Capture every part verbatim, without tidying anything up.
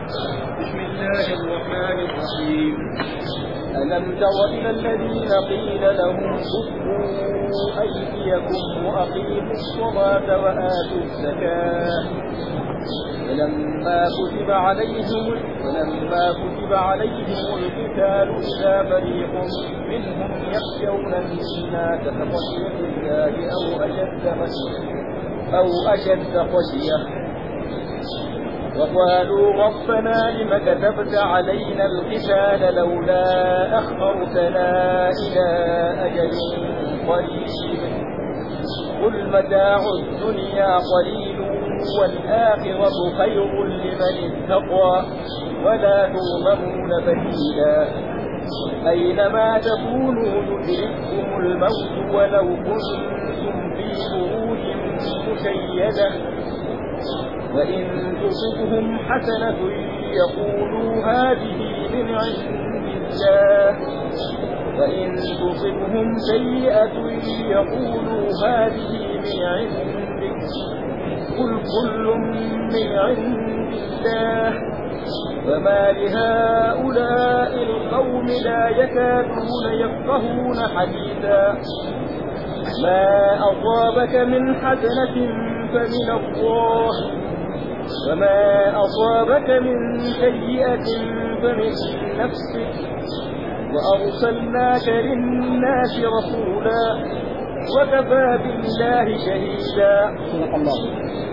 بسم الله الرحمن الرحيم. ألم تر إلى الذين قيل لهم كفوا أيديكم وأقيموا الصلاة وآتوا الزكاة فلما كتب عليهم فلما كتب عليهم القتال إذا فريق منهم يخشون الناس كخشية الله أو أشد خشية أو أشد خشية وقالوا ربنا لم كتبت علينا القتال لولا أخرتنا إلى أجل قريب قل متاع الدنيا قليل والآخرة خير لمن اتقى ولا تظلمون فتيلا أينما تكونوا يدرككم الموت ولو كنتم في بروج مشيدة وإن تصبهم حسنة يقولوا هذه من عند الله وإن تصبهم سيئة يقولوا هذه من عندك قل كل من عند الله فما لهؤلاء القوم لا يكادون يفقهون حديثا ما أصابك من حسنة فمن الله وما أصابك من سيئة فمن نفسك وأرسلناك للناس رسولا وكفى بالله شهيدا. صدق الله.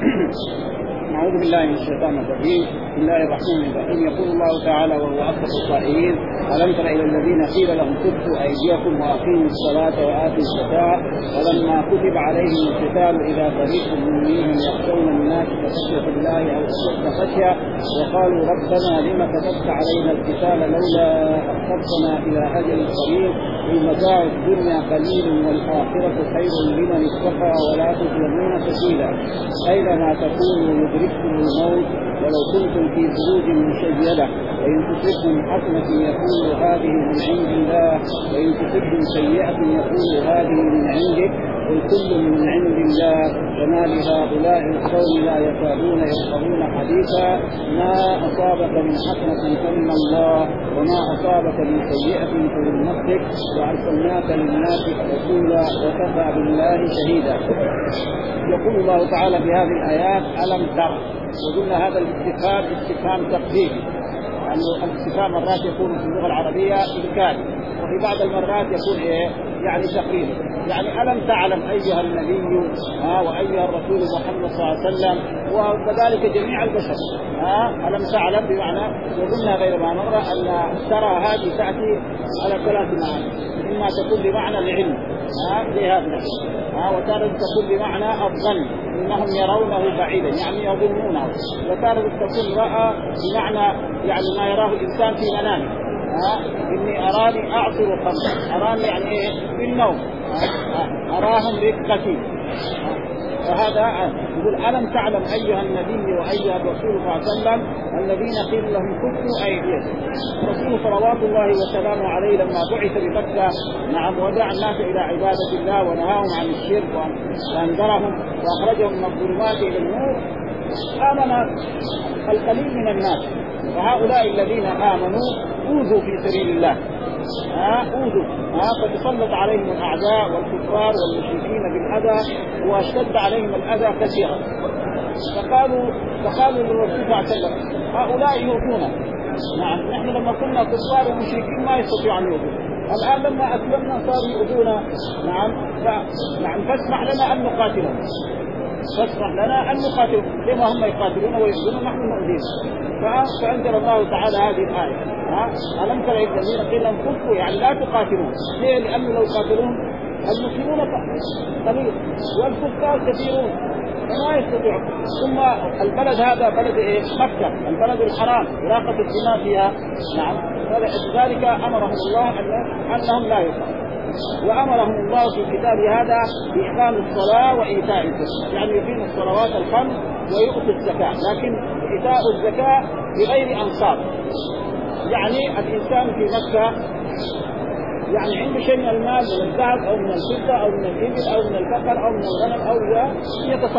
أعوذ بالله من الشيطان الرجيم. بسم الله الرحمن الرحيم. يقول الله تعالى وهو أصدق القائلين: ألم تر إلى الذين قيل لهم كفوا أيديكم وأقيموا الصلاة وآتوا الزكاة فلما كتب عليهم القتال إذا فريق منهم يخشون الناس كخشية الله أو أشد خشية وقالوا ربنا لم كتبت علينا القتال لولا أخرتنا إلى أجل قريب المتاع الدنيا قليل والآخرة خير لمن اتقى ولا تظلمون فتيلا أينما تكونوا يدرككم الموت ولو كنتم في بروج مشيدة وإن تصبهم حسنة يقول هذه من عند الله وإن تصبهم سيئة يقول هذه من عندك قل كل من عند الله وما لهؤلاء القوم لا يكادون يفقهون حديثا ما أصابك من حسنة فمن الله وما أصابك من سيئة فمن نفسك وأرسلناك للناس رسولا وكفى بالله شهيدا. يقول الله تعالى في هذه الآيات: ألم تر. وقلنا هذا الاستفهام استفهام تقديري، لأنه الاستفهام مرات يكون في اللغة العربية إنكاري وفي بعض المرات يكون إيه يعني تقريبي، يعني ألم تعلم أيها النبي ها وأيها الرسول محمد صلى الله عليه وسلم وكذلك جميع البشر ها ألم تعلم بمعنى. وقلنا غير ما مرة أن ترى هذه تأتي على ثلاث معاني، إما تكون بمعنى العلم ها زي هذا ها وتارة تكون بمعنى الظن إنهم يرونه بعيدا يعني يظنونه، وتارة تكون رأى بمعنى يعني ما يراه الإنسان في منامه ها إني أراني أعصر خمرا أراني يعني إيه في النوم أراهم رقتي. فهذا يقول ألم تعلم أيها النبي وأيها الرسول صلى الله عليه وسلم الذين قيل لهم كفوا أيديكم. الرسول صلوات الله وسلامه عليه لما بعث بمكة نعم ودعا الناس إلى عبادة الله ونهاهم عن الشرك وأنذرهم وأخرجهم من الظلمات إلى النور آمن القليل من الناس، وهؤلاء الذين آمنوا أوذوا في سبيل الله ها أوذوا ها فتسلط عليهم الأعداء والكفار والمشركين بالأذى واشتد عليهم الأذى كثيرا. فقالوا فقالوا للرسول صلى الله عليه وسلم هؤلاء يؤذونا. نعم نحن لما كنا كفار ومشركين ما يستطيعوا أن يؤذونا، الآن لما أسلمنا صاروا يؤذونا. نعم نعم فاسمح لنا أن نقاتلهم فاسمح لنا أن نقاتلهم لما هم يقاتلون ويؤذون نحن نؤذيهم. فأنزل الله تعالى هذه الآية ها ألم تر إلى الذين قيل لهم كفوا يعني لا تقاتلون. ليه؟ لأنه لو قاتلون المسلمون قليل والكفار كثيرون فما يستطيعون. ثم البلد هذا بلد إيه؟ مكة البلد الحرام إراقة الدماء فيها. نعم فلذلك أمرهم الله أنهم لا يقاتلون، وأمرهم الله في كتاب هذا بإقام الصلاة وإيتاء الزكاة يعني يقيم الصلوات الخمس ويؤتي الزكاة، لكن إيتاء الزكاة بغير أنصاب. يعني الإنسان في مكة يعني عنده شيء من المال من الذهب أو من الفضة أو من الإبل أو من البقر أو من الغنم أو يتصدق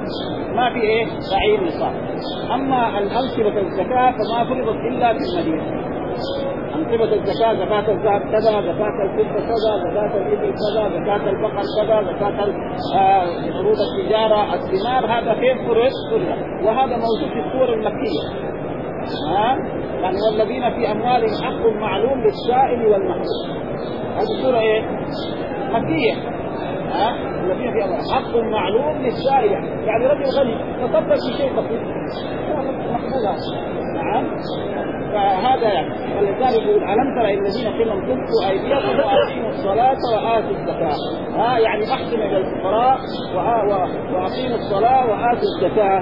ما في إيه بعير نصاب. أما الأنصبة الزكاة فما فرضت إلا في المدينة. أنصبة الزكاة زكاة الذهب كذا، زكاة الفضة كذا، زكاة الإبل كذا، زكاة البقر كذا، زكاة عروض التجارة، الثمار، هذا فين فرض؟ وهذا موجود في السور المكية. ها يعني والذين في أموالهم حق معلوم للسائل والمحروم. هذه السورة إيه؟ مكية. ها الذين في أموالهم حق معلوم للسائل، يعني رجل غني تصدق في شيء بسيط محمودها. نعم فهذا يعني ولذلك يقول ألم تر الذين قيل لهم كفوا أيديكم وأقيموا الصلاة وآتوا الزكاة. ها يعني أحسنوا إلى الفقراء وأقيموا الصلاة وآتوا الزكاة.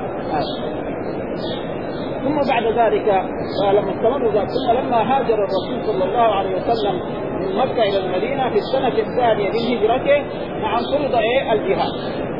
ثم بعد ذلك لما استمروا ذلك ثم لما هاجر الرسول صلى الله عليه وسلم من مكة إلى المدينة في السنة الثانية من هجرته مع فرض إيه الجهاد.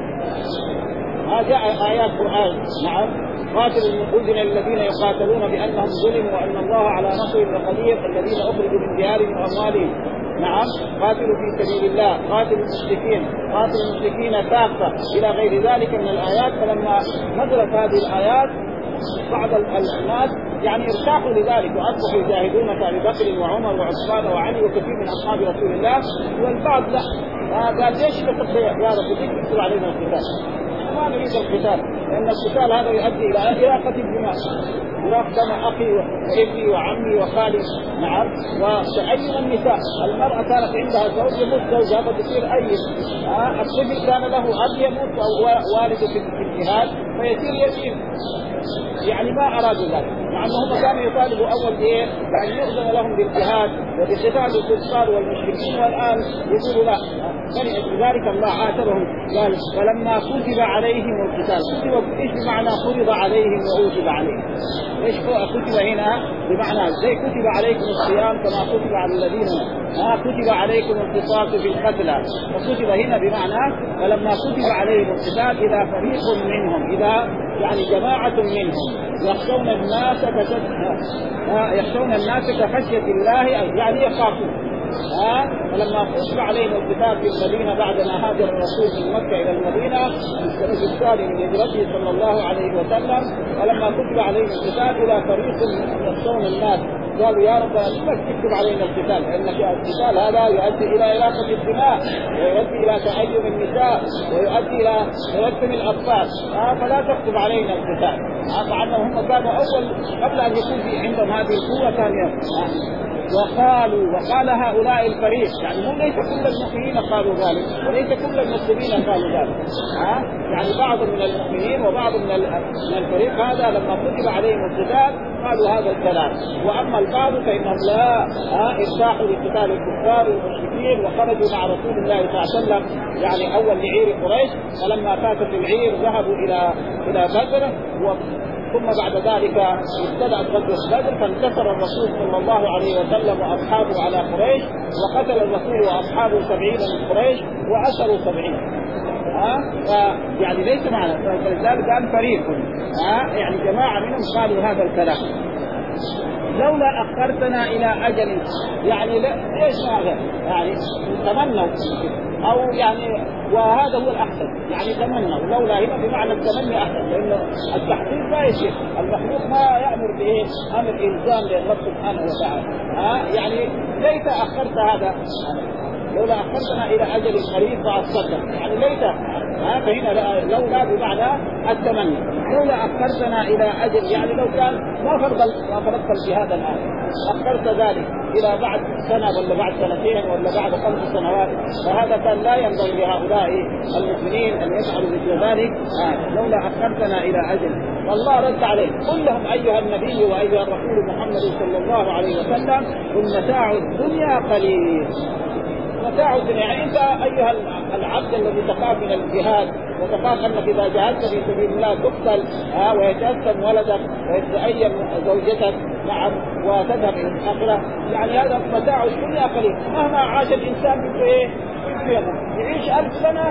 هذا جاء آيات قرآن. نعم قاتل المؤمنين الذين يقاتلون بأنهم ظلموا وأن الله على نصرهم لقدير الذين أخرجوا من ديارهم وأموالهم. نعم قاتلوا في سبيل الله، قاتلوا المشركين، قاتلوا المشركين كافة إلى غير ذلك من الآيات. فلما نزلت هذه الآيات بعض الناس يعني ارتاحوا لذلك وأصبحوا يجاهدون كأبي بكر وعمر وعثمان وعلي وكثير من أصحاب رسول الله. والبعض لا قال ليش بتقتل يا رب تكتب علينا القتال؟ ما نريد القتال لأن القتال هذا يؤدي إلى إراقة الدماء، إراقة دم أخي وابني وعمي وخالي. نعم وتأيم النساء، المرأة كانت عندها زوج يموت زوجها فتصير أيم. آه الطفل كان له أب يموت أو والده في الجهاد فيصير يتيم. يعني ما أرادوا ذلك، مع أنهم كانوا يطالبوا أول إيه يعني يؤذن لهم بالجهاد وبقتال الكفار والمشركين، والآن يقولوا لا. لذلك الله عاتبهم قال ولما كتب عليهم القتال. كتب ايش بمعنى فرض عليهم وأوجب عليهم؟ ايش كتب هنا؟ بمعنى زي كتب عليكم الصيام كما كتب على الذين ما كتب عليكم القصاص في القتلى، فكتب هنا بمعنى ولما كتب عليهم القتال إذا فريق منهم، إذا يعني جماعة منهم يخشون الناس يخشون الناس كخشية الله يعني يخافون. ها فلما كتب عليهم القتال في المدينة بعدما هاجر الرسول من مكة إلى المدينة في السنة الثانية من هجرته صلى الله عليه وسلم، ولما كتب عليهم القتال إلى فريق يخشون الناس قالوا يا رب لما تكتب علينا القتال؟ لأن القتال هذا يؤدي إلى إراقة الدماء ويؤدي إلى تأيم النساء ويؤدي إلى تيتم الأطفال. آه فلا تكتب علينا القتال. آه مع أنهم كانوا أول قبل أن يكون في عندهم هذه القوة كانوا آه وقالوا وقال هؤلاء الفريق يعني هم ليس كل المؤمنين قالوا ذلك وليس كل المسلمين قالوا ذلك. ها يعني بعض من المؤمنين وبعض من من الفريق هذا لما كتب عليهم القتال قالوا هذا الكلام، واما البعض فانهم لا ارتاحوا لقتال الكفار والمشركين وخرجوا مع رسول الله صلى الله عليه وسلم يعني اول لعير قريش، فلما فاتت العير ذهبوا الى الى بدر و ثم بعد ذلك ابتدأت غزوة بدر فانتصر الرسول صلى الله عليه وسلم وأصحابه على قريش وقتل الرسول وأصحابه سبعين من قريش وأسروا سبعين. ها يعني ليس معنا فلذلك كان فريق ها يعني جماعة منهم قالوا هذا الكلام لولا أخرتنا إلى أجل يعني ليش هذا يعني تمنوا أو يعني وهذا هو الأحسن يعني تمنوا لولا هنا بمعنى التمني أحسن، لأن التحقيق لا يصير، المخلوق ما يأمر بإيه أمر إلزام لله سبحانه وتعالى. ها يعني ليت أخرت هذا لولا أخرتنا إلى أجل قريب فأصدق يعني ليت ها فهنا لولا بمعنى التمني لولا أخرتنا إلى أجل يعني لو كان ما فرض ما فرضت الجهاد الآن أخرت ذلك إلى بعد سنة ولا بعد سنتين ولا بعد خمس سنوات، فهذا كان لا ينبغي لهؤلاء المؤمنين أن يفعلوا مثل ذلك. آه. لولا أخرتنا إلى أجل، والله رد عليه قل لهم أيها النبي وأيها الرسول محمد صلى الله عليه وسلم قل متاع الدنيا قليل. متاع الدنيا يعني أنت أيها العبد الذي تخاف من الجهاد وتخاف أنك إذا جاهدت في سبيل الله تقتل آه ويتأثم ولدك ويتأيم زوجتك نعم وتذهب إلى الآخرة، يعني هذا متاع الدنيا قليل. مهما عاش الإنسان بده إيه يعيش ألف سنة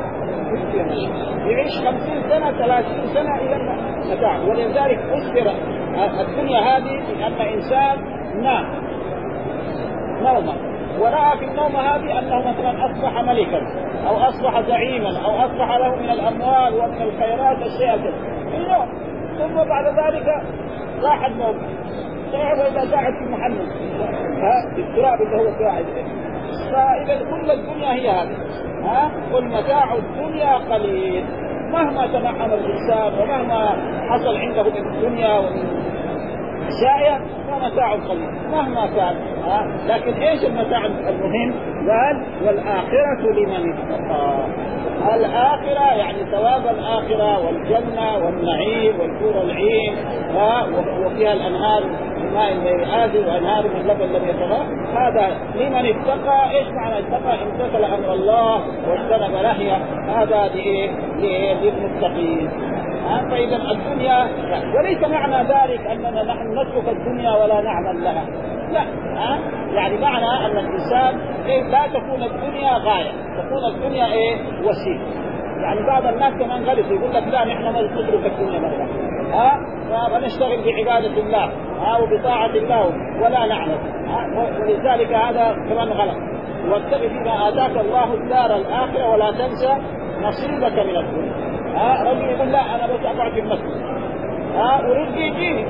يعيش خمسين سنة ثلاثين سنة إلى متاع. ولذلك أسر الدنيا هذه لأن إنسان نام نوما ورأى في النوم هذه أنه مثلا أصبح ملكا أو أصبح زعيما أو أصبح له من الأموال ومن الخيرات الشيء اليوم، ثم بعد ذلك راح النوم صحيح وإذا قاعد في محل ها التراب اللي هو قاعد. فإذا كل الدنيا هي هذه، ها قل متاع الدنيا قليل، مهما تنعم الإنسان ومهما حصل عنده من الدنيا ومن شائع فمتاع قليل مهما كان. ها لكن ايش المتاع المهم؟ قال والآخرة لمن اتقى. الآخرة يعني ثواب الآخرة والجنة والنعيم والحور العين، ها وفيها الأنهار من ماء غير آذن وأنهار من لبن لم يتغير. هذا لمن اتقى. ايش معنى اتقى؟ امتثل أمر الله واجتنب نهيه، هذا لإيه؟ للمتقين. فإذا الدنيا وليس معنى ذلك أننا نحن نترك الدنيا ولا نعمل لها، لا. ها يعني معنى أن الإنسان إيه؟ لا تكون الدنيا غاية، تكون الدنيا إيه؟ وسيلة. يعني بعض الناس كمان غلط يقول لك لا نحن ما نترك الدنيا مرة، ها ونشتغل بعبادة الله ها وبطاعة الله ولا نعمل. ولذلك هذا كمان غلط. واتق فيما آتاك الله الدار الآخرة ولا تنسى نصيبك من الدنيا. ها رجل يقول لا انا بس اقعد في المسجد ها ورزقي يجيني،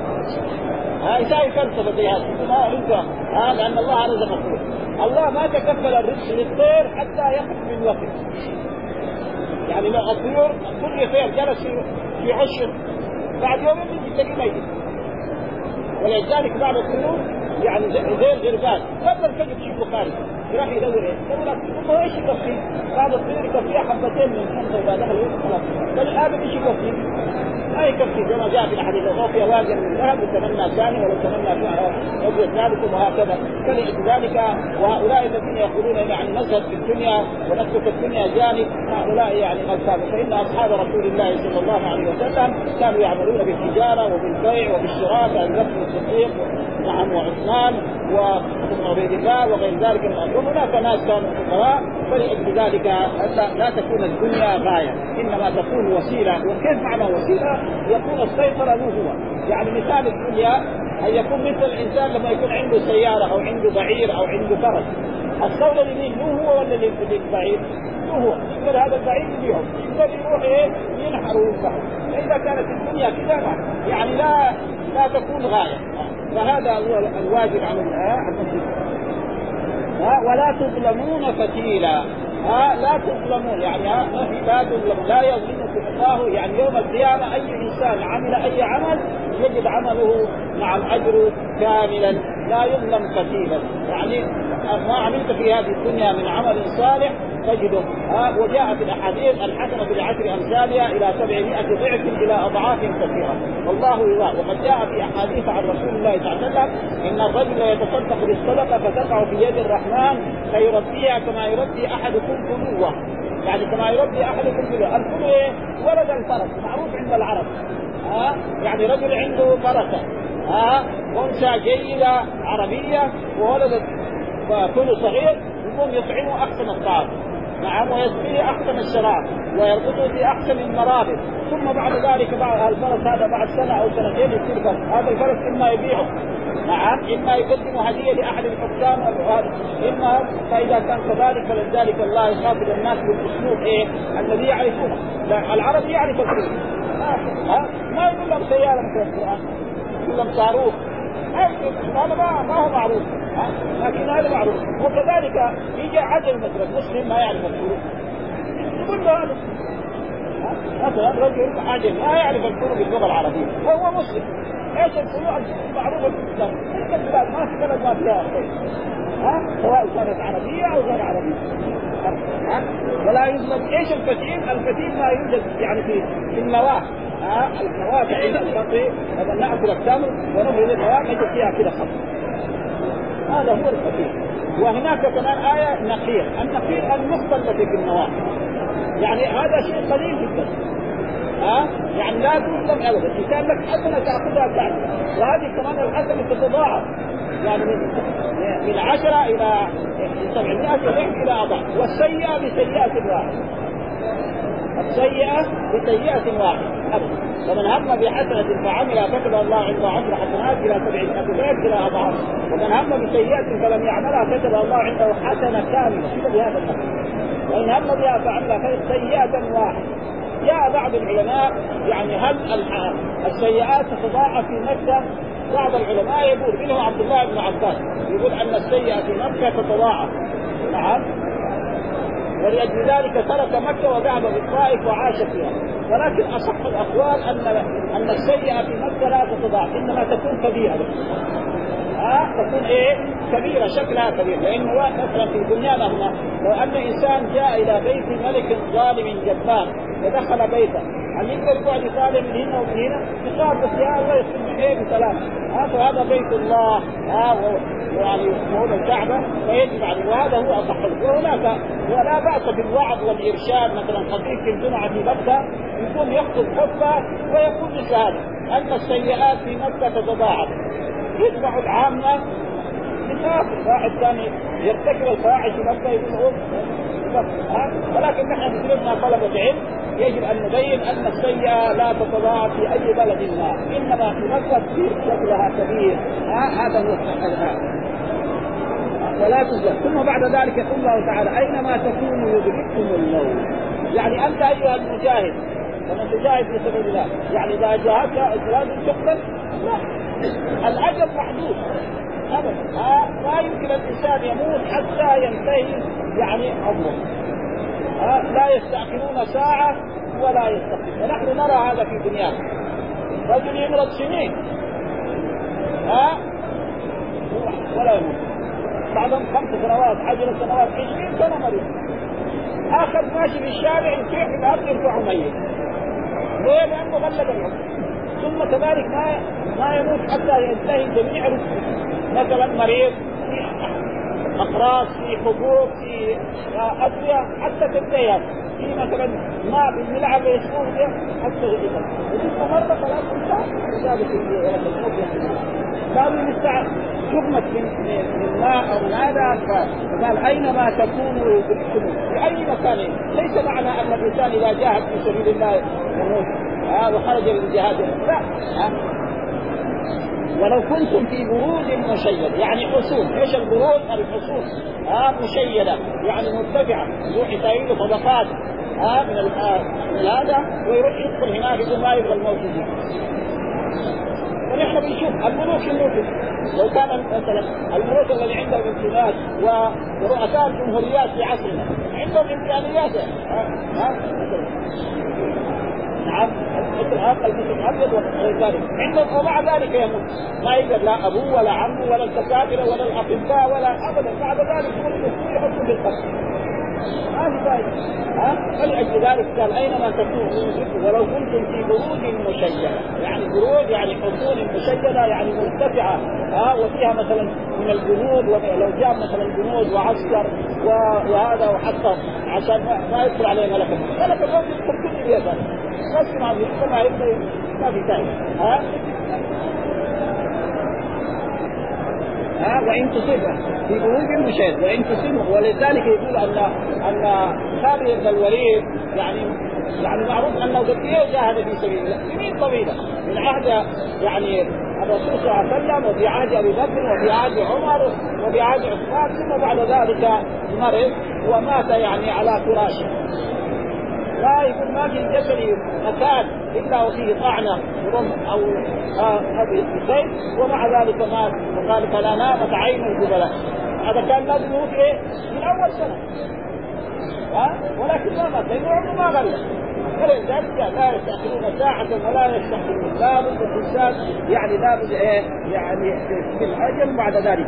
ها يساوي فلسفه زي هذا ما رزقه، ها لان الله رزق الطير. الله ما تكفل الرزق للطير حتى يقف من وقت. يعني لو الطيور كل طير جلس في عشر بعد يومين يجي تلاقيه ميت. ولذلك بعض الطيور يعني زي الغربان قبل الفجر تشوفه خارج يروح يدور ايه؟ يقول لك هو ايش يكفي؟ بعض الطيور يكفيه حبتين من خمسه اذا دخلوا خلاص. فالآن ايش يكفي؟ ما يكفي كما جاء في الحديث الغوفي واجر من ذهب وتمنى ثاني ولو تمنى عضو ثالث وهكذا. فلذلك وهؤلاء الذين يقولون يعني نزهد في الدنيا ونترك الدنيا جانب، هؤلاء يعني غلطان. فإن أصحاب رسول الله صلى الله عليه وسلم كانوا يعملون بالتجارة وبالبيع وبالشراء كأبي بكر الصديق نعم وعثمان وابن عبيد الله وغير ذلك من الأمور. هناك ناس كانوا فقراء، فلأجل ذلك لا تكون الدنيا غاية إنما تكون وسيلة. وكيف معنى وسيلة؟ يكون السيطرة له هو. يعني مثال الدنيا أن يكون مثل الإنسان لما يكون عنده سيارة أو عنده بعير أو عنده فرس، الصولة لمين؟ له هو ولا للبعير؟ له هو. يقدر هذا البعير اليوم يقدر يروح إيه ينحر وينفح. إذا كانت الدنيا كذا يعني لا لا تكون غاية. فهذا هو الواجب على المسلمين. ولا تظلمون فتيلا. ها لا تظلمون يعني ها لا تظلمون، لا يظلمكم الله. يعني يوم القيامة أي إنسان عمل أي عمل يجد عمله مع الأجر كاملا لا يظلم فتيلا. يعني ما عملت في هذه الدنيا من عمل صالح تجده. ها وجاء في الأحاديث الحسنة بعشر أمثالها إلى سبعمائة ضعف إلى أضعاف كثيرة والله يضاعف. وقد جاء في أحاديث عن رسول الله صلى الله عليه وسلم إن الرجل يتصدق بالصدقة فتقع في يد الرحمن فيربيها كما يربي أحدكم فلوه. يعني كما يربي أحدكم فلوه. الفلوه ولد الفرس معروف عند العرب. ها يعني رجل عنده فرسة ها أنثى جيدة عربية وولدت فلو صغير يقوم يطعمه أحسن الطعام نعم ويسقيه أحسن الشراب ويربطه في أحسن المرابط. ثم بعد ذلك بعد الفرس هذا بعد سنة أو سنتين يصير فرس. هذا الفرس إما يبيعه نعم إما يقدم هدية لأحد الحكام إما. فإذا كان كذلك فلذلك الله يخاطب الناس بالأسلوب إيه الذي يعرفونه. العرب يعرف الكل ها ما يقول لهم سيارة مثل القرآن يقول لهم صاروخ هذا ما ما هو معروف لكن هذا معروف. وكذلك يجي عجل مثلا مسلم ما يعرف الفروق يقول له هذا مثلا رجل عجل ما يعرف الفروق باللغة العربية وهو مسلم. ايش الفروق المعروفة في الإسلام؟ تلك البلاد ما في بلد ما فيها خير ها سواء كانت عربية أو غير عربية. ها ولا يظلم. ايش الفتيل؟ الفتيل ما يوجد يعني في في النواة ها النواة عند الفقر لما نأكل التمر ونبرد النواة نجد فيها كده خط. هذا هو الفتيل. وهناك كمان آية نقير. النقير النقطة التي في النواة يعني هذا شيء قليل جدا. ها يعني لا تظلم ابدا. إذا كان لك حسنه تاخذها بعد وهذه كمان الحسنه تتضاعف يعني من من عشرة الى سبعمائة ضعف الى اضعاف. والسيئه بسيئه واحده. السيئه بسيئه واحده أبدا. ومن هم بحسنة فعملها كتب الله عنده عشر حسنات إلى سبع أضعاف إلى أضعاف، ومن هم بسيئة فلم يعملها كتب الله عنده حسنة كاملة كده بهذا النحو. وإن هم بها فعملها سيئة واحدة. جاء بعض العلماء يعني هل السيئات تتضاعف في مكة؟ بعض العلماء يقول منهم عبد الله بن عباس يقول أن السيئة في مكة تتضاعف. نعم. ولأجل ذلك ترك مكة وذهب للطائف وعاش فيها. ولكن أصح الأقوال أن أن السيئة في مكة لا تتضاعف، إنما تكون كبيرة. ها تكون إيه كبيرة، شكلها كبير. لأنه مثلا في دنيانا هنا لو أن إنسان جاء إلى بيت ملك ظالم جبار ودخل بيته، هل يقدر يقعد يطالب من هنا ومن هنا؟ يقال بس يا الله يسلم إيه بسلام. هذا بيت الله ها يعني مولى الكعبة فيجب عليه، وهذا هو أصح. وهناك ولا بأس بالوعظ والإرشاد. مثلا خطيب في الجمعة في مكة يكون يخطب خطبة ويقول مثل هذا أن السيئات في مكة تتضاعف، يتبع العامة يخاف واحد ثاني يرتكب الفواحش في مكة يقول ولكن نحن مثلنا طلبة علم يجب أن نبين أن السيئة لا تتضاعف في أي بلد ما، إنما في مكة تصير شكلها كبير. هذا هو الحق ولا تزل. ثم بعد ذلك يقول الله تعالى أينما تكونوا يدرككم الموت. يعني أنت أيها المجاهد لما تجاهد في سبيل الله، يعني إذا جاهدت لازم تقتل؟ لا، الأجل محدود أبدا. لا يمكن الإنسان يموت حتى ينتهي يعني عمره. لا يستأخرون ساعة ولا يستقبلون. ونحن نرى هذا في دنيانا، رجل يمرض سنين ها ولا يموت، بعدهم خمس سنوات عشر سنوات عشرين سنة مريض، آخر ماشي في الشارع يطيح في الأرض يرفعه ميت. ليه؟ لأنه غلب العمر. ثم كذلك ما ما يموت حتى ينتهي جميع رزقه. مثلا مريض في أقراص في حبوب في أدوية حتى تنتهي، في مثلا ماء بالملعب يشربه حتى يغلب ورزقه مرة خلاص انتهى. قالوا نستعد شغمت من ماء أو من هذا. فقال أينما تكونوا يدرككم في أي مكان. ليس معنى أن الإنسان إذا جاهد في سبيل الله يموت آه وخرج للجهاد، لا. آه. ولو كنتم في بروج مشيدة، يعني حصون. ايش البروج؟ الحصون آه مشيدة يعني مرتفعة، يروح يساوي طبقات آه من من هذا ويروح يدخل هناك يقول ما يبغى الموت دي. ونحن بنشوف الملوك الملوك لو كان مثلا الملوك الذي عندهم امكانيات ورؤساء الجمهوريات في عصرنا عندهم امكانيات ها نعم مثل هذا المسلم ابيض وغير ذلك عندهم، ومع ذلك يموت ما يقدر لا ابوه ولا عمه ولا الدكاتره ولا الاطباء ولا ابدا. بعد ذلك يحطوا بالقتل هذه فائده. ها فلأجل ذلك قال اينما تكونوا ولو كنتم في بروج مشيده، يعني بروج يعني حصون مشيده يعني مرتفعه ها وفيها مثلا من الجنود، ولو جاء مثلا جنود وعسكر وهذا وحتى عشان ما يدخل عليه ملك الموت. ملك الموت يدخل كل بيت بس ما يدخل ما يدخل ما في فائده. ها ها وإن تصبه في بروج مشيد وإن تصبه. ولذلك يقول أن أن خالد بن الوليد يعني يعني معروف أنه قد جاهد في سبيل الله سنين طويلة من عهد يعني الرسول صلى الله عليه وسلم وفي عهد أبي بكر وفي عهد عمر وفي عهد عثمان، ثم بعد ذلك مرض ومات يعني على فراشه. لا يقول ما في الجسد مكان إلا وفيه طعنة رمح أو أبي سيف، ومع ذلك مات. وقال فلا نامت عين الجبلاء. هذا كان لازم يموت إيه من أول سنة ها ولكن ما مات لأنه عمره ما غلب. فلذلك لا يستأخرون ساعة ولا يستقدمون. لا بد الإنسان يعني لا بد إيه يعني بالأجل بعد ذلك.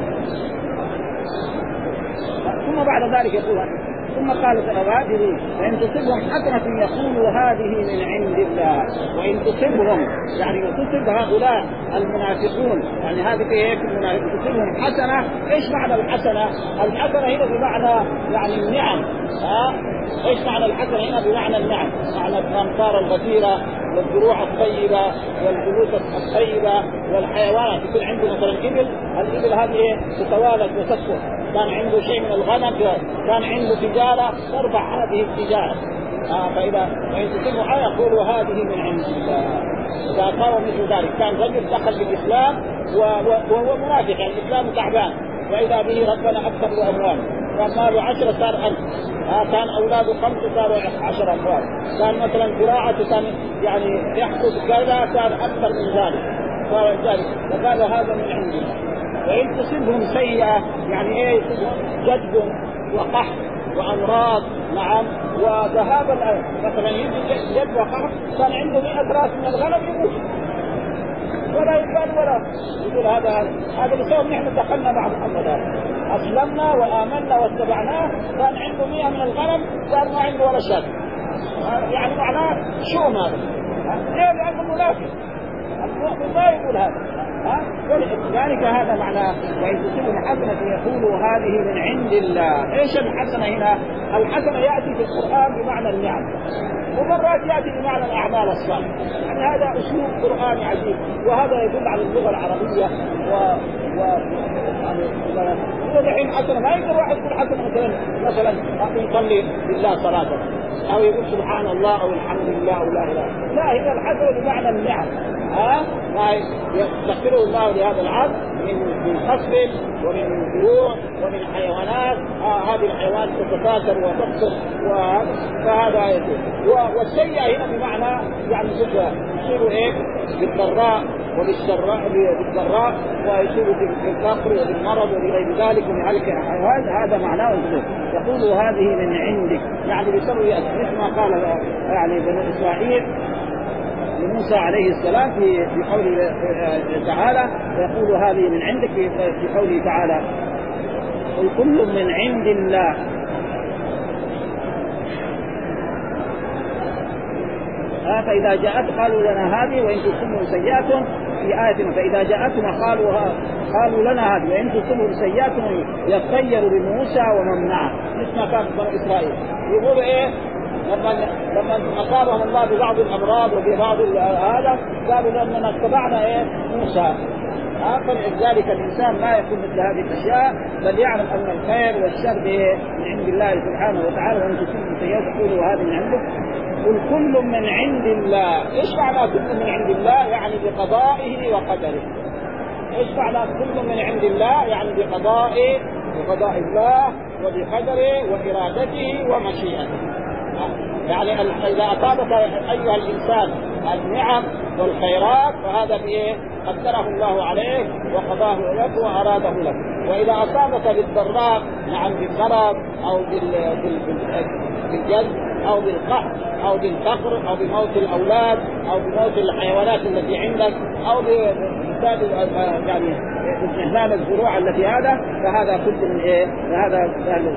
ثم بعد ذلك يقول ثم قال هذه وإن تصبهم حسنة يقولوا هذه من عند الله وإن تصبهم يعني تصب هؤلاء المنافقون يعني هذه ايه في المنافقون تصبهم حسنة. ايش معنى الحسنة؟ الحسنة هنا بمعنى يعني النعم. ها ايش معنى الحسنة هنا؟ بمعنى النعم، معنى الأمطار الغزيرة والزروع الطيبة والجلوس الطيبة والحيوانات. يكون عنده مثلا إبل، الإبل هذه تتوالد وتكثر، كان عنده شيء من الغنم، كان عنده تجارة تربح هذه التجارة آه فإذا وإن تصيبوا حاجة يقولوا هذه من عند الله. إذا أصابوا مثل ذلك كان رجل دخل بالإسلام وهو منافق يعني الإسلام تعبان، وإذا به ربنا أكثر له أموال، كان ماله عشرة صار ألف، آه كان أولاده خمسة صاروا عشر أموال، كان مثلا زراعة كان يعني يحصد كذا صار أكثر من ذلك، صار ذلك فقالوا هذا من عند الله. وإن تصيبهم سيئة يعني إيه جدب وقحط وأمراض نعم وذهاب مثلا يجي جد وقحط كان عنده مئة راس من الغنم يموت ولا يقال ولا يقول هذا هذا بسبب نحن دخلنا مع محمد هذا أسلمنا وآمنا واتبعناه كان عنده مئة من الغنم صار ما عنده ولا شيء يعني معناه شو هذا ليه لأنه منافق المؤمن ما يقول هذا ها ولذلك هذا معناه وإن تصيبهم حسنة يقولوا هذه من عند الله. ايش الحسنة هنا؟ الحسنة يأتي في القرآن بمعنى النعم ومرات يأتي بمعنى الأعمال الصالحة، يعني هذا أسلوب قرآني عجيب وهذا يدل على اللغة العربية و و الحين حسنة ما يقدر واحد يقول حسنة مثلا مثلا يصلي لله صلاة أو يقول سبحان الله أو الحمد لله أو لا إله، لا هي الحسنة بمعنى النعم ها ما يستغفره الله لهذا العبد من من خصب ومن جروع ومن حيوانات آه هذه الحيوانات تتكاثر وتكثر فهذا يكون. والسيئة هنا بمعنى يعني يصير ايه بالضراء وبالسراء بالضراء ويصير بالفقر وبالمرض وبغير ذلك ومن هلك الحيوان، هذا معناه يقول هذه من عندك يعني بسبب مثل ما قال يعني بنو إسرائيل لموسى عليه السلام في في قوله تعالى يقول هذه من عندك في قوله تعالى قل كل من عند الله آه فإذا جاءت قالوا لنا هذه وإن تصبهم سيئة في آية فإذا جاءتهم قالوا قالوا لنا هذه وإن تصبهم سيئة يطيروا بموسى ومن معه مثل ما كان بنو إسرائيل يقولوا إيه لما لما أصابهم الله ببعض الأمراض وببعض هذا قالوا لأننا اتبعنا إيه موسى. فلذلك الإنسان لا يكون مثل هذه الأشياء بل يعلم أن الخير والشر من عند الله سبحانه وتعالى وأن تصيبهم سيئة تقولوا هذه من عندك قل كل من عند الله. إيش معنى كل من عند الله؟ يعني بقضائه وقدره. إيش معنى كل من عند الله؟ يعني بقضائه بقضاء الله وبقدره وإرادته ومشيئته. يعني إذا أصابك أيها الإنسان النعم والخيرات فهذا بإيه؟ قدره الله عليه وقضاه لك وأراده لك. وإذا أصابك بالضراء نعم بالمرض أو بالجد أو بالقحط أو بالفقر أو بموت الأولاد أو بموت الحيوانات التي عندك أو بإنتاج يعني استهلال الزروع التي هذا فهذا كل من إيه؟ فهذا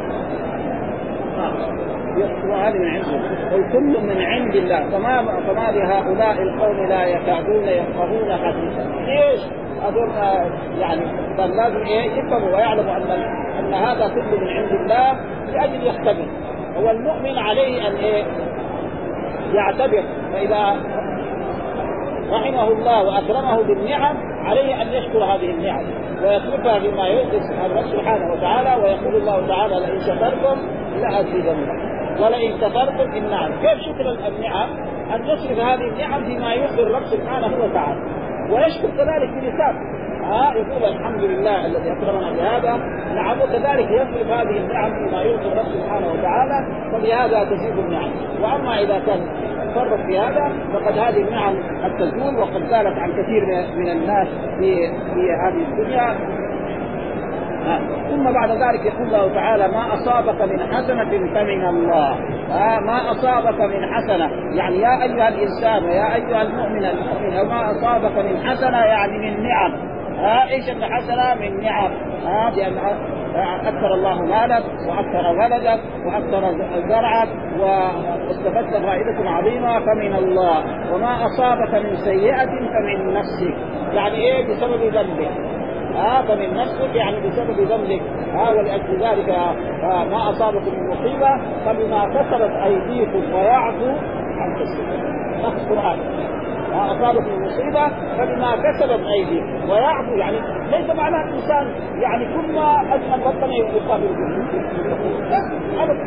وهذه من عنده قل كل من عند الله فما فما لهؤلاء القوم لا يكادون يفقهون حديثا. ايش اظن يعني بل لازم ايه يفهموا ويعلموا ان ان هذا كله من عند الله لاجل يختبر. هو المؤمن عليه ان ايه يعتبر فاذا رحمه الله واكرمه بالنعم عليه ان يشكر هذه النعم ويتركها بما يرضي سبحانه وتعالى. ويقول الله تعالى لئن شكرتم لأزيدنكم ولئن كفرتم إن نعم. كيف شكر النعم؟ أن يصرف هذه النعم فيما يرضي الرب سبحانه وتعالى ويشكر كذلك بلسان آه يقول الحمد لله الذي أكرمنا بهذا نعم وكذلك يصرف هذه النعم فيما يرضي الرب سبحانه وتعالى فبهذا تزيد النعم. وأما إذا كان تصرف في هذا فقد هذه النعم قد تزول وقد زالت عن كثير من الناس في في هذه الدنيا. آه. ثم بعد ذلك يقول الله تعالى ما أصابك من حسنة فمن الله. آه. ما أصابك من حسنة يعني يا أيها الإنسان ويا أيها المؤمن المؤمن ما أصابك من حسنة يعني من نعم. آه. إيش الحسنة؟ من نعم. آه. لأن أكثر الله مالك وأكثر ولدك وأكثر زرعك واستفدت فائدة عظيمة فمن الله. وما أصابك من سيئة فمن نفسك يعني إيه بسبب ذنبك. آه فمن نفسك يعني بسبب ذنبك. آه ولأجل ذلك آه ما أصابكم من مصيبة فبما كسبت أيديكم ويعفو عن كثير. نفس القرآن ما أصابكم من مصيبة فبما كسبت أيديكم ويعفو يعني ليس معناه الإنسان يعني كل ما أجمل بطن يقابل به.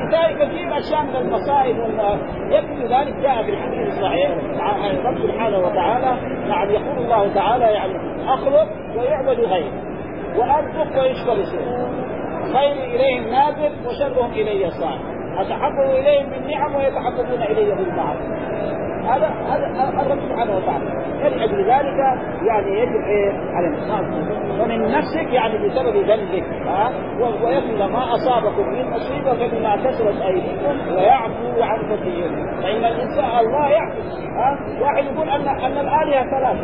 وكذلك كثير أشياء من المصائب يكفي ذلك جاء في الحديث الصحيح عن رب سبحانه وتعالى. يعني يقول الله تعالى يعني أخلق ويعبد غيره وأرزق ويشكر سوء، خير إليهم نازل وشرهم إلي صاعد، أتحبوا إليهم بالنعم ويتحببون إليه بالمعروف. هذا هذا الرب سبحانه وتعالى. لأجل ذلك يعني يجب إيه على الإنسان ومن نفسك يعني بسبب ذنبك، ها ويقول ما أصابكم من مصيبة فبما كسبت أيديكم ويعفو عن كثير. فإن الإنسان الله يعفو. ها واحد يقول أن أن الآلهة ثلاثة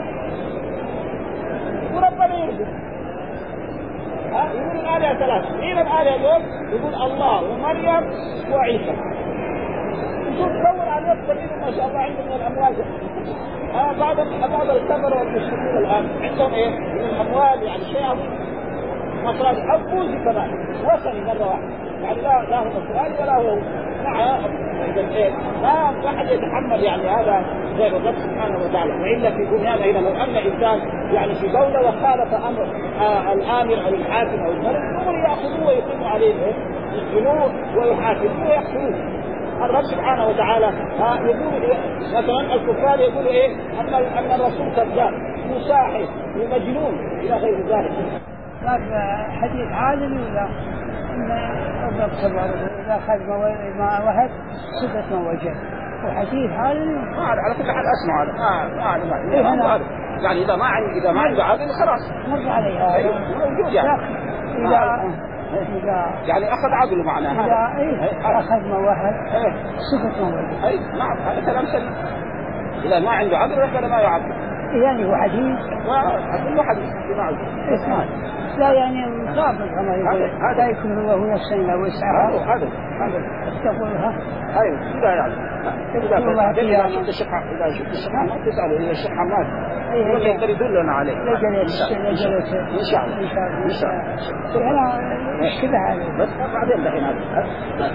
وربنا يرزق. ها يقول الآلهة ثلاثة، مين الآلهة دول؟ يقول الله ومريم وعيسى. شوف دور على القليل ما شاء الله عندهم من الأموال. آه بعض بعض الكفر والمشركين الآن عندهم إيه من الأموال يعني شيء عظيم، مصاري أو فوز كمان وصل مرة واحدة يعني لا لا هو مصاري ولا هو مع إيه ما واحد يتحمل يعني هذا غير الرب سبحانه وتعالى. وإلا في دنيانا هنا لو أن إنسان يعني في دولة وخالف أمر آه الآمر أو الحاكم أو الملك هم يأخذوه ويقيموا عليه يسجنوه ويحاكموه ويقتلوه. الرب سبحانه وتعالى ها يقول مثلا الكفار يقولوا ايه ان ان الرسول كذاب مساحر ومجنون الى غير ذلك. هذا حديث عالمي ولا ان الرب تبارك اذا اخذ ما وهب صدق ما وجد وحديث عالمي. ما على كل حال اسمع هذا ما ما ما يعني اذا ما عندي اذا ما عنده عقل خلاص مر عليها موجود يعني اذا يعني أخذ عقله معناه هذا. إيه أخذ مواهب صفة مواهب. أي نعم هذا كلام سليم. إذا ما عنده عقل ربنا ما يعقل. يعني هو حديث. كل حديث بمعنى. إسمع. لا يعني مطابق كما يقول. هذا يكون هو هو نفسه لو يسعى. هذا هذا. تقولها. أيوة كذا يعني. كذا إذا شفت الشقة إذا شفت الشقة ما تسأله إذا الشقة مات. يقول يقدر يدلنا عليه. لا جلس لا جلس. إن شاء الله. إن شاء الله. إن شاء الله. أنا مش كذا هذا. بس بعدين دحين هذا.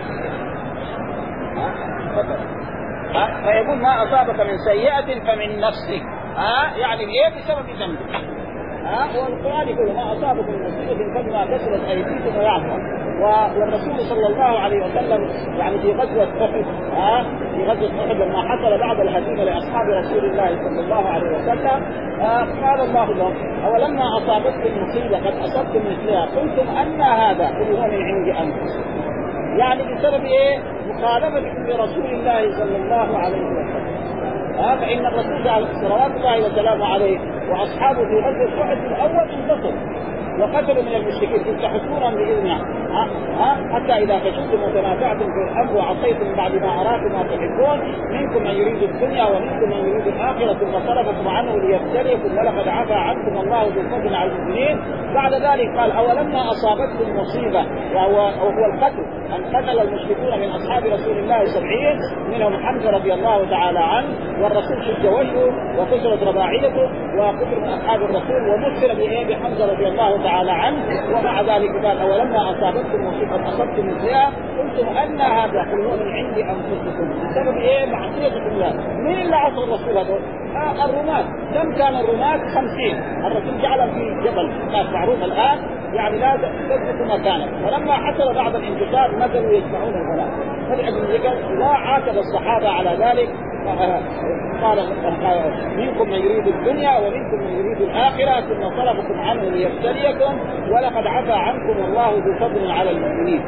فيقول ما أصابك من سيئة فمن نفسك. ها يعني إيه بسبب ذنبك. ها والقرآن يقول ما أصابكم من مصيبة فبما كسبت أيديكم ويعفو. والرسول صلى الله عليه وسلم يعني في غزوة أحد ها في غزوة أحد لما حصل بعض الهزيمة لأصحاب رسول الله صلى الله عليه وسلم قال الله لهم أولما أصابتكم مصيبة قد أصبتم مثلها قلتم أن هذا قل هو من عند أنفسكم. يعني بسبب إيه مخالفتكم لرسول الله صلى الله عليه وسلم. ها فإن الرسول صلوات الله وسلامه عليه وأصحابه في غزوة أحد الأول انتصروا وقتلوا من المشركين إذ تحسونهم بإذنه ها ها حتى إذا فشلتم وتنازعتم في الأمر وعصيتم بعد ما أراكم ما تحبون منكم من يريد الدنيا ومنكم من يريد الآخرة ثم صرفكم عنه ليبتليكم ولقد عفا عنكم الله ذو الفضل على المؤمنين. بعد ذلك قال أولما أصابتكم مصيبة وهو, وهو القتل أن قتل المشركون من أصحاب رسول الله سبعين منهم حمزة رضي الله تعالى عنه والرسول شج وجهه وكسرت رباعيته وقتل من أصحاب الرسول ومثل بإيه بحمزة رضي الله تعالى عنه. ومع ذلك قال أولما أصابتكم مصيبة أصبتم مثلها قلتم أن هذا قل هو من عند أنفسكم بسبب إيه معصيتكم الله. مين اللي عصى الرسول هذول؟ آه الرماة. كم كان الرماة؟ خمسين. الرسول جعلهم في جبل كان معروف الآن يعني لا تثبت مكانه. فلما حصل بعض الانتصار نزلوا يسمعون الغلاء فلأجل ذلك لا عاتب الصحابة على ذلك. قال منكم من يريد الدنيا ومنكم من يريد الآخرة ثم صرفكم عنه ليبتليكم ولقد عفا عنكم الله ذو فضل على المؤمنين.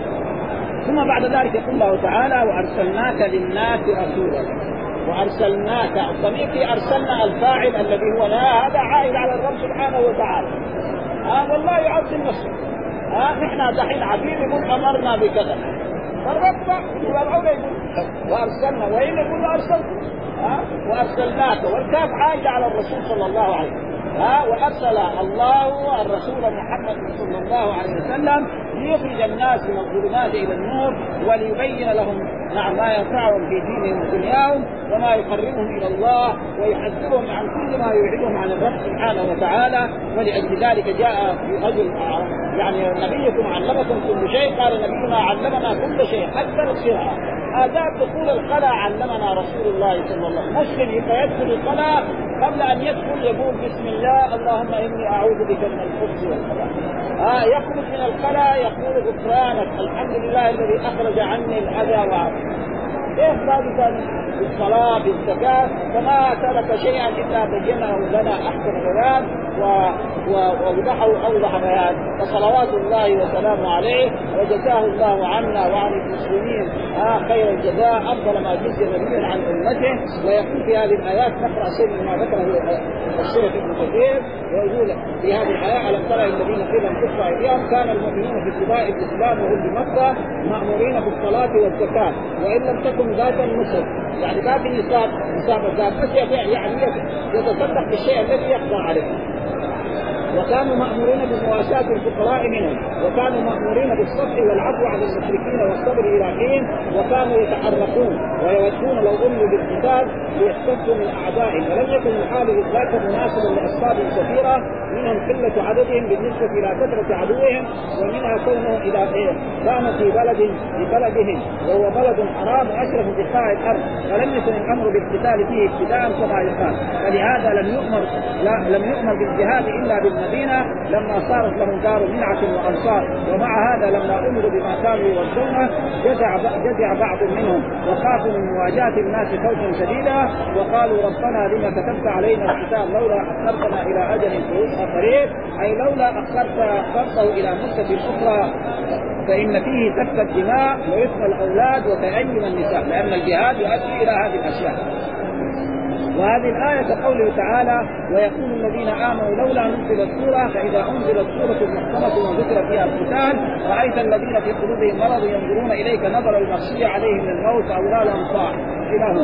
ثم بعد ذلك يقول الله تعالى وأرسلناك للناس رسولا. وأرسلناك الضمير في أرسلنا الفاعل الذي هو لا هذا عائد على الرب سبحانه وتعالى. آه والله يعظم نفسه. آه نحن دحين عبيد يقول أمرنا بكذا فالرب يقول وأرسلنا وإن يقول أرسلت ها وأرسلناك والكاف عائد على الرسول صلى الله عليه وسلم. ها وأرسل الله الرسول محمد صلى الله عليه وسلم ليخرج الناس من الظلمات إلى النور وليبين لهم نعم ما ينفعهم في دينهم ودنياهم وما يقربهم إلى الله ويحذرهم عن كل ما يبعدهم عن الرب سبحانه وتعالى. ولأجل ذلك جاء في أجل يعني نبيكم علمكم كل شيء. قال نبينا علمنا كل شيء حتى القراءة. آداب دخول القلعة علمنا رسول الله صلى الله عليه وسلم. مسلم يدخل القلعة قبل أن يدخل يقول بسم الله اللهم إني أعوذ بك من الخبث والخبائث. آه يخرج من الخلاء يقول غفرانك الحمد لله الذي أخرج عني الأذى وعافية. إيه ذلك بالصلاة بالزكاة فما ترك شيئا إلا بينه لنا أحسن بيان ووضحه أوضح بيان، فصلوات الله وسلامه عليه وجزاه الله عنا وعن المسلمين آه خير الجزاء أفضل ما جزي نبي عن أمته. ويقول في هذه الآيات نقرأ شيء ما ذكره الشيخ ابن كثير ويقول في هذه الآية ألم ترى الذين قيل أن تقطع أيديهم كان المؤمنون في ابتداء الإسلام وهم بمكة مأمورين بالصلاة والزكاة وإن لم تكن ذات النصر، يعني ذات النصاب نصاب الذات بس يعني يتصدق بالشيء الذي يقدر عليه. وكانوا مأمورين بمواساة الفقراء منهم وكانوا مأمورين بالصفح والعفو عن المشركين والصبر إلى حين وكانوا يتحركون ويودون لو أمروا بالقتال ليحتفوا من أعدائهم. ولم يكن الحال إذ ذاك مناسبا لأسباب كثيرة منهم قلة عددهم بالنسبة إلى كثرة عدوهم ومنها كونهم إذا كانوا في بلد في بلدهم وهو بلد حرام أشرف بقاع الأرض فلم يكن الأمر بالقتال فيه ابتداء كما يقال. فلهذا لم يؤمر لا لم يؤمر بالجهاد إلا بالمدينة لما صارت لهم دار منعة وأنصار. ومع هذا لما أمروا بما كانوا يوصونه جزع جزع بعض منهم وخافوا من مواجهة الناس خوفا شديدا وقالوا ربنا لما كتبت علينا القتال لولا أخرتنا إلى أجل قريب أي لولا أخرت أخرته إلى مدة أخرى فإن فيه سفك الدماء وإثم الأولاد وتأيم النساء لأن الجهاد يؤدي إلى هذه الأشياء. وهذه الآية كقوله تعالى ويقول الذين آمنوا لولا نزلت سورة فإذا أنزلت سورة محكمة وذكر فيها القتال رأيت الذين في قلوبهم مرض ينظرون إليك نظر المغشي عليهم من الموت أو لا لهم صاع إلى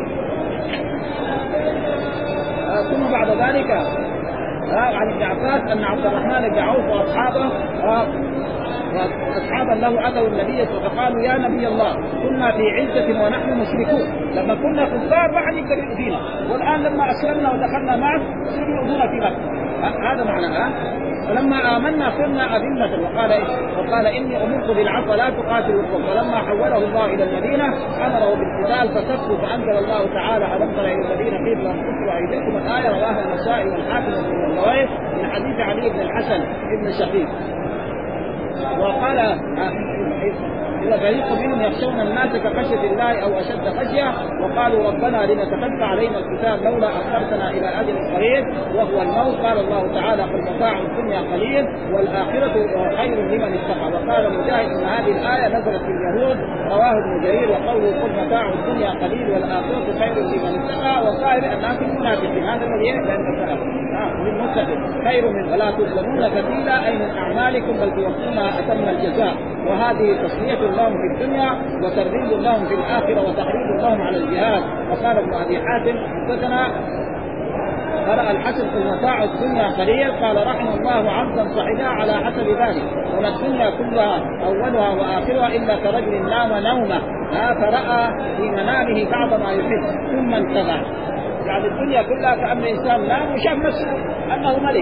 ثم بعد ذلك عن ابن عباس أن عبد الرحمن بن عوف وأصحابه أصحابا له أتوا النبي فقالوا يا نبي الله كنا في عزة ونحن مشركون لما كنا كفار ما حد يقدر يؤذينا والآن لما أسلمنا ودخلنا معك يصيروا يؤذونا في مكة. هذا معناه فلما آمنا صرنا أذلة وقال إيه؟ وقال إني أمرت بالعفو لا تقاتلوا القوم. فلما حوله الله إلى المدينة أمره بالقتال فكفوا فأنزل الله تعالى ألم تر إلى الذين قيل لهم كفوا أيديكم الآية رواها النسائي والحاكم وابن النووي من حديث علي بن الحسن بن شقيق. وقال إذا فريق منهم يخشون الناس كخشية الله أو أشد خشية وقالوا ربنا لما كتبت علينا الكتاب لولا أخرتنا إلى أجل قريب وهو الموت. قال الله تعالى قل متاع الدنيا قليل والآخرة خير لمن اتقى. وقال مجاهد إن هذه الآية نزلت في اليهود رواه ابن جرير وقوله قل متاع الدنيا قليل والآخرة خير لمن اتقى وقال الناس المنافقين هذا الذي لأن للمتقين خير من ولا تظلمون فتيلا أي من أعمالكم بل توفونها أتم الجزاء. وهذه تصلية لهم في الدنيا وترغيب لهم في الآخرة وتحريض لهم على الجهاد. وقال ابن أبي حاتم حدثنا قرأ الحسن في متاع الدنيا قليل قال رحم الله عبدا صحيحا على حسب ذلك وما الدنيا كلها أولها وآخرها إلا كرجل نام نومه فرأى في منامه بعض ما يحب ثم انتبه. يعني الدنيا كلها كأن إنسان نام وشاف نفسه أنه ملك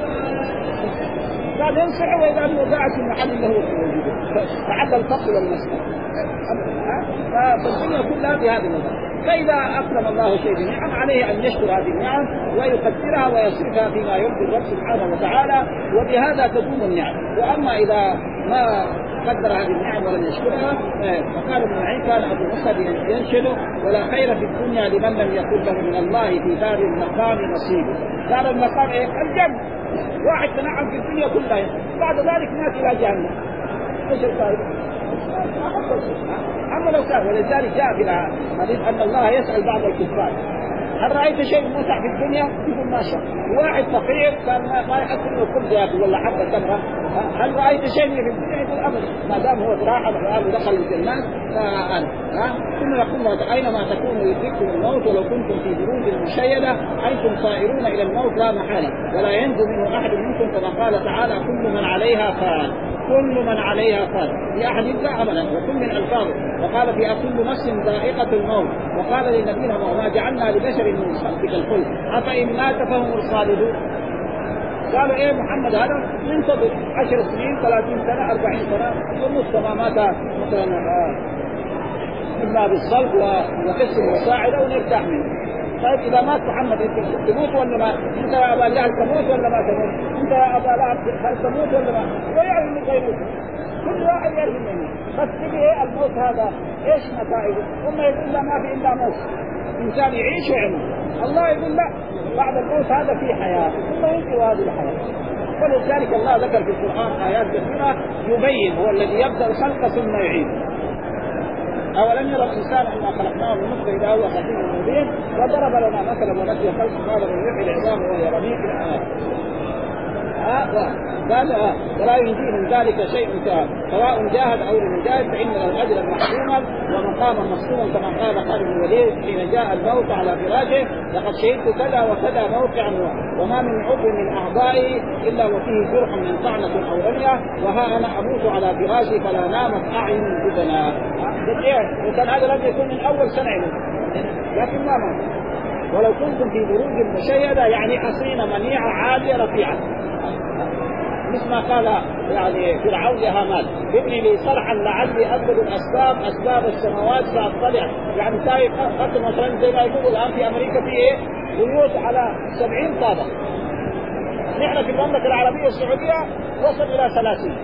قال ينصح وإذا وقعت في المحل اللي هو فعد الفقر والمسكن. فالدنيا كلها بهذه النظر. فإذا أكرم الله شيء بنعم عليه أن يشكر هذه النعم ويقدرها ويصرفها فيما يرضي الرب سبحانه وتعالى وبهذا تدوم النعم. وأما إذا ما قدر هذه النعم ولم يشكرها فقال ابن معين كان أبو مصعب ينشد ولا خير في الدنيا لمن لم يكن له من الله في دار المقام نصيب. دار المقام إيه؟ الجنة. واحد تنعم في الدنيا كلها بعد ذلك مات إلى جهنم. ايش الفائدة؟ أما لو كان ولذلك جاء في الحديث أن الله يسأل بعض الكفار هل رأيت شيء متع في الدنيا؟ يقول ما شاء. واحد فقير كان ما يأكل له كل ذاته ولا حبة تمرة هل رأيت شيء في الدنيا؟ يقول أبدا ما دام هو راح ودخل الجنة فأنا ثم يقول أينما تكونوا يدرككم الموت ولو كنتم في بروج مشيدة أنتم صائرون إلى الموت لا محالة ولا ينجو منه أحد منكم كما قال تعالى كل من عليها فان كل من عليها فان في أحد يبدأ أبدا وكل من ألفاظه. وقال في كل نفس ذائقة الموت. وقال لنبينا وما جعلنا لبشر من خلقك الخلد أفإن مات فهم الخالدون. قالوا إيه محمد هذا ينتظر عشر سنين ثلاثين سنة أربعين سنة ونص ما مات مثلا إما بالصلب وقسم وساعدة ونرتاح منه طيب إذا مات محمد أنت تموت ولا ما؟ أنت يا أبا جهل تموت ولا ما تموت؟ أنت يا أبا لهب هل تموت ولا ما؟ ويعلم من غيره كل واحد يعلم منه. بس تجي الموت هذا إيش نتائجه؟ ثم يقول لا ما في إلا موت، إنسان يعيش ويموت. الله يقول لا، بعد الموت هذا في حياة ثم ينتهي هذه الحياة. ولذلك الله ذكر في القرآن آيات كثيرة يبين هو الذي يبدأ الخلق ثم يعيد. أولم يرى الإنسان أننا خلقناه من نطفة إذا هو خصيم مبين وضرب لنا مثلا ونسي خلق قال من يحيي العظام وهي رميم في الآيات. قال ولا ينجي من ذلك شيء سواء جاهد أو لم يجاهد فإن له أجرا محسوما ومقاما مقسوما كما قال خالد بن الوليد حين جاء الموت على فراشه لقد شهدت كذا وكذا موقعا وما من عضو من أعضائي إلا وفيه جرح من طعنة أو رمية وها أنا أموت على فراشي فلا نامت أعين جبنا. وكان هذا لم يكن من أول سنة لكن ما مات. ولو كنتم في بروج مشيدة يعني حصينة منيعة عالية رفيعة مثل ما قال يعني فرعون لهامان ابني لي صرحا لعلي أبلغ الأسباب أسباب السماوات فأطلع. يعني تاي خط مثلا زي ما يقولوا الآن في أمريكا في إيه بيوت على سبعين طابق، نحن في المملكة العربية السعودية وصل إلى ثلاثين.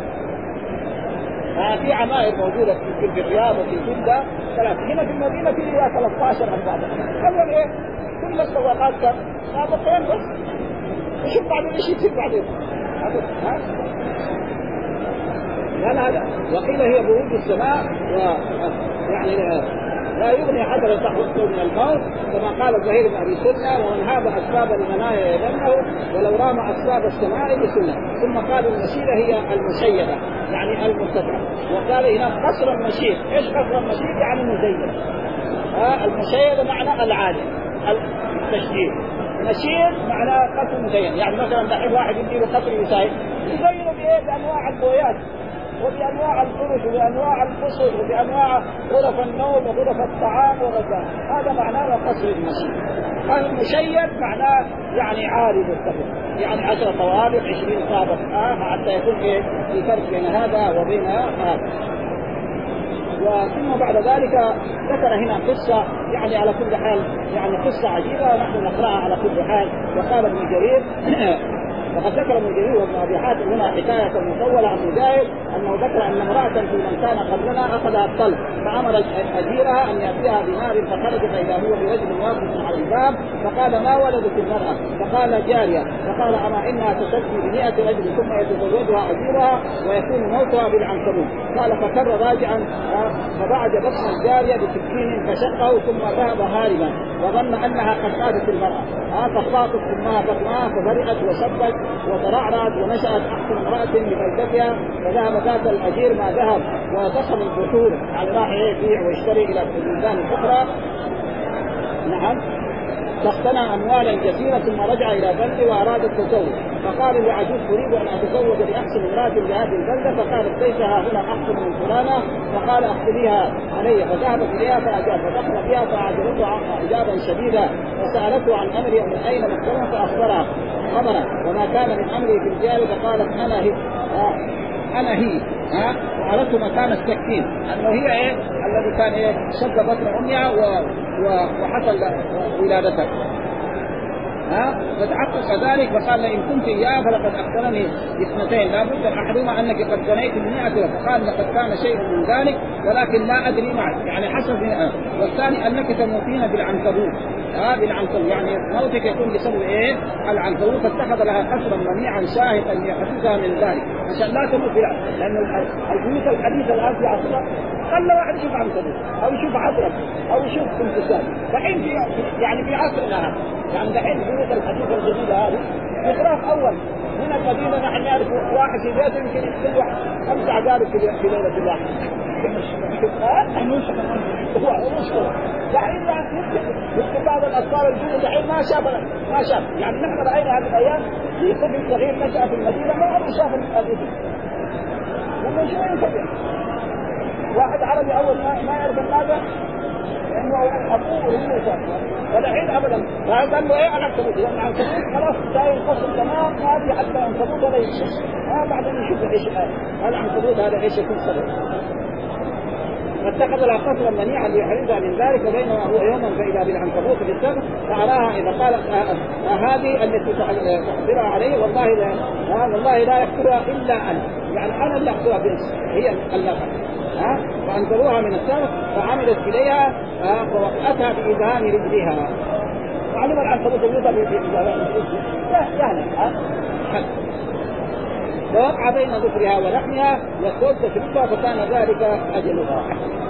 في عمائر موجودة في الرياض وفي جدة ثلاثة، هنا في المدينة في إلى ثلاثة عشر أربعة. أول إيه كل الطبقات كم طابقين بس وشوف بعدين إيش يصير بعدين. لا هذا وقيل هي بروج السماء ويعني لا يغني حذر تحرقه من الموت كما قال زهير بن ابي سنه ومن هاب اسباب المنايا يدمه ولو رام اسباب السماء بسنه. ثم قال المشيره هي المشيده يعني المرتفعه. وقال هنا قصر المشير. ايش قصر المشير؟ يعني مزين. آه المشيده معنى العالي التشديد. مشير معناه قصر مزين. يعني مثلا دحين واحد يديله قصر يساعد يزينه بايه؟ بانواع البويات وبأنواع الفرش وبأنواع القصر وبأنواع غرف النوم وغرف الطعام وغيرها. هذا معناه قصر المشيد. هذا المشيد معناه يعني عالي مرتفع يعني عشر طوابق عشرين طابق آه حتى يكون في فرق بين هذا وبين هذا. وثم بعد ذلك ذكر هنا قصة يعني على كل حال يعني قصة عجيبة نحن نقرأها على كل حال. وقال ابن جرير وقد ذكر ابن جرير وابن ابي حاتم هنا حكايه مطوله عن مجاهد انه ذكر ان امراه في من كان قبلنا اخذها الطلق فامر اجيرها ان ياتيها بنار فخرج فاذا هو برجل واقف على الباب فقال ما ولدت المراه؟ فقال جاريه. فقال اما انها تستكفي بمئة رجل ثم يتزوجها اجيرها ويكون موتها بالعنكبوت. قال فكر راجعا فبعد بطن الجاريه بسكين فشقه ثم ذهب هاربا وظن انها قد فاتت المراه فخاطت امها بطنها فبرئت وشبت وترعرعت ونشأت أحسن امرأة لبلدتها فذهب ذات الأجير ما ذهب وضخم البحور على راح يبيع ويشتري إلى البلدان الأخرى. نعم فاقتنى أموالا كثيرة ثم رجع إلى بلده وأراد التزوج فقال لعجوز أريد أن أتزوج بأحسن امرأة لهذه البلدة فقالت ليس ها هنا أحسن من فلانة فقال أخبريها علي فذهبت إليها فأجاب فدخل بها فأعجبته إعجابا شديدا فسألته عن أمري من أين مكتبها فأخبرها خبرا وما كان من أمري في الجار فقالت أنا هي آه. أنا هي ها وعرفت مكان السكين أنه هي إيه الذي كان إيه شد بطن أمها و... و... وحصل ولادتها ها فتحقق ذلك فقال إن كنت إياه فلقد أخبرني اثنتين لا بد أحدهما أنك قد بنيت بمئة فقال لقد كان شيء من ذلك ولكن لا أدري معك يعني حسب والثاني أنك تموتين بالعنكبوت ها بالعنكبوت يعني موتك يكون بسبب إيه العنكبوت فاتخذ لها قصرا منيعا شاهقا يحفظها من ذلك عشان لا تموت بالعنكبوت لأن البيوت الحديثة الآن في عصرها خلى واحد يشوف عنكبوت أو يشوف عقرب أو يشوف تمثال دحين في يعني في عصرنا هذا يعني دحين البيوت الحديثة الجديدة هذه إخراف أول هنا المدينة نحن نعرف واحد في بيته يمكن يكتب خمس عقارب في ليلة الواحد هو مشكلة دحين يمكن بعض الأطفال الجديدة دحين ما شاف ما شاف يعني نحن رأينا هذه الأيام في طفل صغير نشأ في المدينة ما عمره شاف الابن لما شو ينتبه واحد عربي أول ما ما يعرف ماذا لأنه أبوه وهو شاف ودحين أبدا فقال له إيه أنا أكتبه لأن عنكبوت خلاص جاي القصر تمام ما في حتى عنكبوت ولا يشوف آه بعدين يشوف إيش هذا العنكبوت هذا إيش يكون سبب فاتخذ لها قصرا منيعا ليحرزها من ذلك، وبينما هو يوما فإذا بالعنكبوت في السقف فأراها إذا قال هذه التي تحضرها عليه والله لا والله لا يقتلها إلا أنا، يعني أنا اللي أقتلها بنفسي هي اللقب. ها فأنزلوها من السقف فعملت إليها فوقعتها بإذهان رجلها، وعلم العنكبوت يوضع بإذهان لا يعني فوقع بين ظفرها ولحمها والصوت تشربها فكان ذلك أجلها.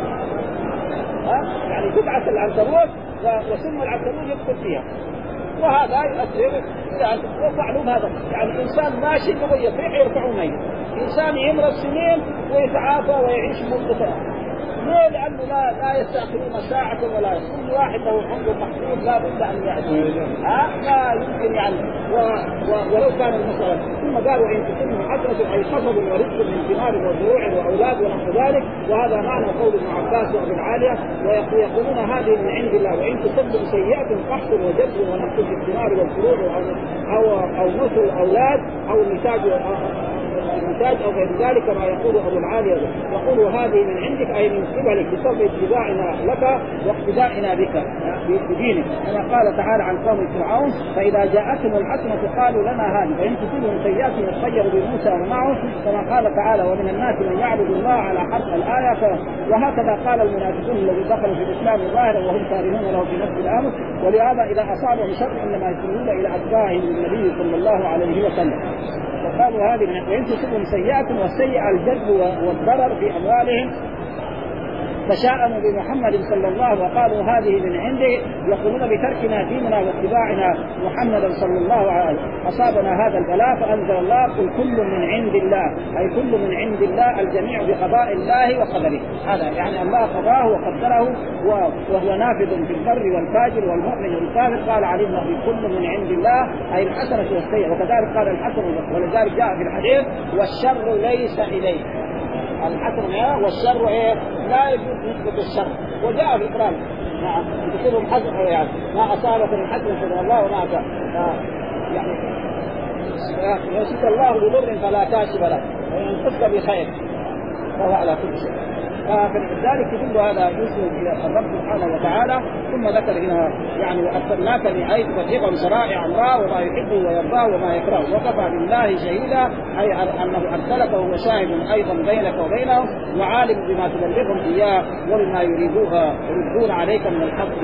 يعني تبعث العنكبوت وسم العنكبوت يدخل فيها، وهذا يؤثر يعني ومعلوم هذا يعني إنسان ماشي كما يفيح يرفعه ميت، إنسان يمرض سنين ويتعافى ويعيش مدة، ليه؟ لأنه لا لا يستأخرون ساعة ولا كل واحد له عمر محدود لا بد أن يأتي. ها لا يمكن يعني و... و... ولو كان المسألة ثم قالوا إن تكون حسنة أي خصب ورزق من ثمار وزروع وأولاد ونحو ذلك، وهذا معنى قول ابن عباس وابن العالية، ويقولون هذه من عند الله، وإن تصب سيئة قحط وجد ونقص في الثمار والفروع أو أو أو نصر الأولاد أو النتاج النتاج أو غير ذلك كما يقول أبو العالية، يقول هذه من عندك أي من قبلك بسبب اتباعنا لك واقتدائنا بك بدينك، كما قال تعالى عن قوم فرعون فإذا جاءتهم الحسنة قالوا لنا هذه وإن تصيبهم سيئات يطيروا بموسى ومعه، كما قال تعالى ومن الناس من يعبد الله على حرف الآية. وهكذا قال المنافقون الذين دخلوا في الإسلام ظاهرا وهم كارهون له في نفس الأمر، ولهذا إذا أصابهم شر إنما يسلمون إلى أتباعهم النبي صلى الله عليه وسلم، فقالوا هذه من وإن تصيبهم سيئات والسيئة الجلب والضرر في أموالهم تشاءموا بمحمد صلى الله عليه وسلم وقالوا هذه من عنده، يقولون بتركنا ديننا واتباعنا محمدا صلى الله عليه وسلم أصابنا هذا البلاء، فأنزل الله قل كل من عند الله أي كل من عند الله الجميع بقضاء الله وقدره. هذا يعني الله قضاه وقدره وهو نافذ في البر والفاجر والمؤمن والكافر. قال علينا كل من عند الله أي الحسنة والسيئة، وكذلك قال الحسن، ولذلك جاء في الحديث والشر ليس إليه، الحسن والشر إيه لا يجوز نسبة الشر، وجاء في القرآن نعم تصيبهم حسن يعني ما أصابك من حسن فضل الله وما أصاب يعني يشفي الله بضر فلا كاشف له وينقذك بخير فهو على كل شيء. فلذلك يدل هذا يسلم الى الرب سبحانه وتعالى. ثم ذكر هنا يعني وارسلناك بآيات تبليغا شرائع الله وما يحبه ويرضاه وما يكرهه، وكفى بالله شهيدا اي انه ارسلك وهو شاهد ايضا بينك وبينهم وعالم بما تبلغهم اياه وبما يريدوها يردون عليك من الحق.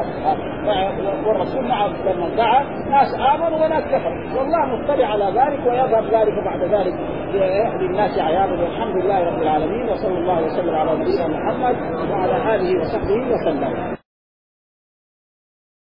والرسول نعم لما دعا ناس امنوا وناس كفروا، والله مطلع على ذلك ويظهر ذلك بعد ذلك يهدي الناس عياذا. والحمد لله رب العالمين، وصلى الله وسلم على نبينا محمد وعلى آله وصحبه وسلم.